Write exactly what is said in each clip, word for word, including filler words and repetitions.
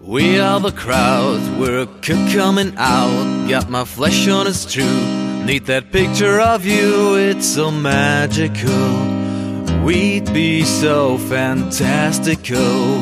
We are the crowd, we're coming out. Got my flesh on, it's true. Need that picture of you, it's so magical. We'd be so fantastical.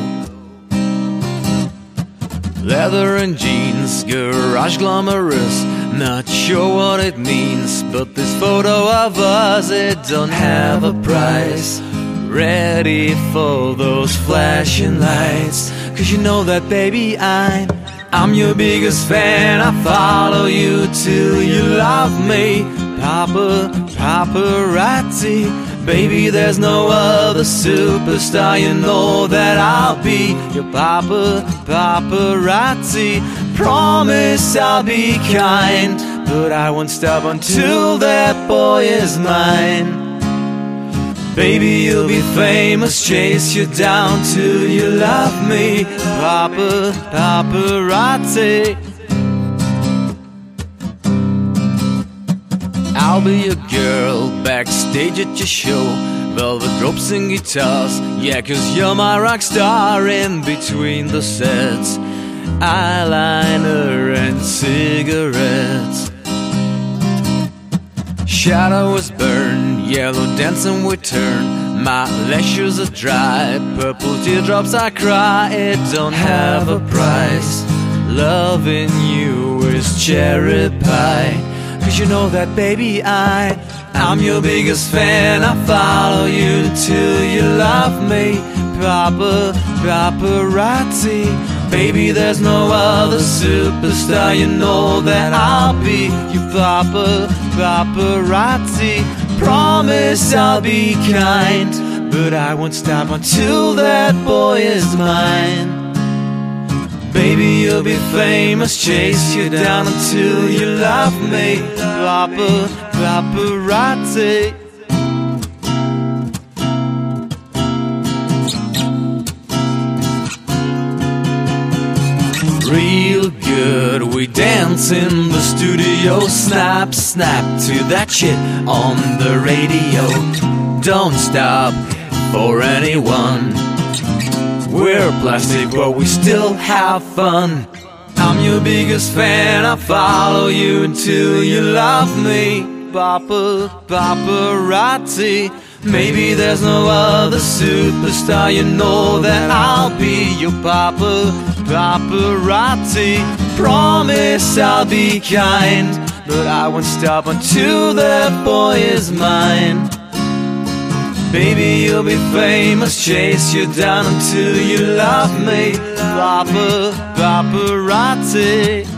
Leather and jeans, garage glamorous. Not sure what it means, but this photo of us, it don't have a price. Ready for those flashing lights, 'cause you know that baby I'm I'm your biggest fan. I follow you till you love me. Papa, paparazzi, baby there's no other superstar. You know that I'll be your papa, paparazzi. Promise I'll be kind, but I won't stop until that boy is mine. Baby, you'll be famous, chase you down till you love me. Papa, paparazzi. I'll be your girl, backstage at your show. Velvet ropes and guitars, yeah, 'cause you're my rock star. In between the sets, eyeliner and cigarettes. Shadows burn, yellow dancing we turn. My lashes are dry, purple teardrops I cry. It don't have a price. Loving you is cherry pie, 'cause you know that baby I I'm your biggest fan. I follow you till you love me. Papa, paparazzi, baby there's no other superstar. You know that I'll be your papa, paparazzi. Promise I'll be kind, but I won't stop until that boy is mine. Baby you'll be famous, chase you down until you love me. Papa, paparazzi. Real good, we dance in the studio. Snap, snap to that shit on the radio. Don't stop for anyone. We're plastic, but we still have fun. I'm your biggest fan, I follow you until you love me. Papa, paparazzi, maybe there's no other superstar. You know that I'll be your papa, paparazzi. Promise I'll be kind, but I won't stop until that boy is mine. Baby you'll be famous, chase you down until you love me. Papa, paparazzi.